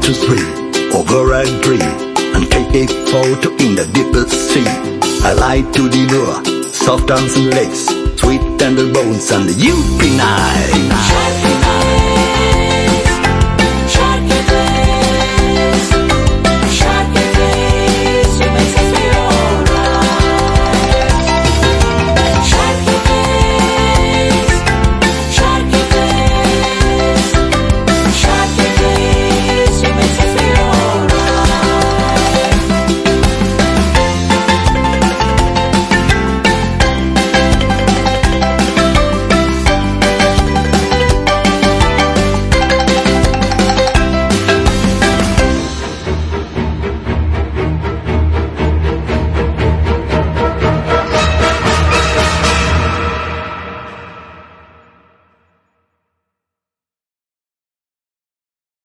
to 3, over and 3, and KA4 to in the deepest sea. I like to devour soft arms and legs, sweet tender bones, and you be nice.